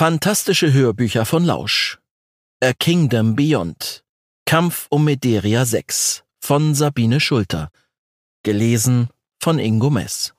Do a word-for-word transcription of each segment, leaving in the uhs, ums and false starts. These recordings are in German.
Fantastische Hörbücher von Lausch. A Kingdom Beyond. Kampf um Mederia sechs von Sabine Schulter. Gelesen von Ingo Mess.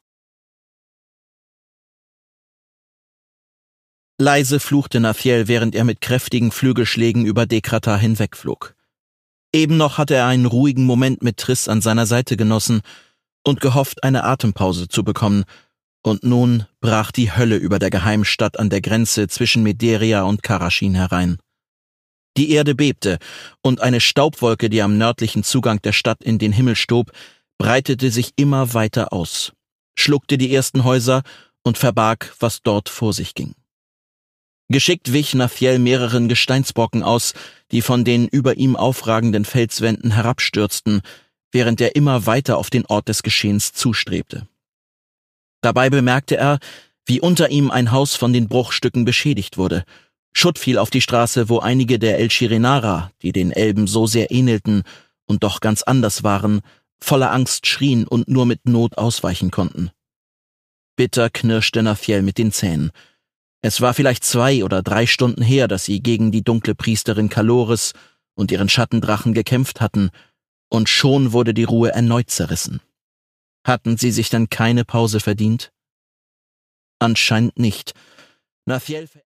Leise fluchte Nathiel, während er mit kräftigen Flügelschlägen über Dekrata hinwegflog. Eben noch hatte er einen ruhigen Moment mit Triss an seiner Seite genossen und gehofft, eine Atempause zu bekommen, und nun brach die Hölle über der Geheimstadt an der Grenze zwischen Mederia und Karashin herein. Die Erde bebte, und eine Staubwolke, die am nördlichen Zugang der Stadt in den Himmel stob, breitete sich immer weiter aus, schluckte die ersten Häuser und verbarg, was dort vor sich ging. Geschickt wich Nathiel mehreren Gesteinsbrocken aus, die von den über ihm aufragenden Felswänden herabstürzten, während er immer weiter auf den Ort des Geschehens zustrebte. Dabei bemerkte er, wie unter ihm ein Haus von den Bruchstücken beschädigt wurde. Schutt fiel auf die Straße, wo einige der El-Shirenara, die den Elben so sehr ähnelten und doch ganz anders waren, voller Angst schrien und nur mit Not ausweichen konnten. Bitter knirschte Nathiel mit den Zähnen. Es war vielleicht zwei oder drei Stunden her, dass sie gegen die dunkle Priesterin Kalores und ihren Schattendrachen gekämpft hatten, und schon wurde die Ruhe erneut zerrissen. Hatten sie sich dann keine Pause verdient? Anscheinend nicht. Nathiel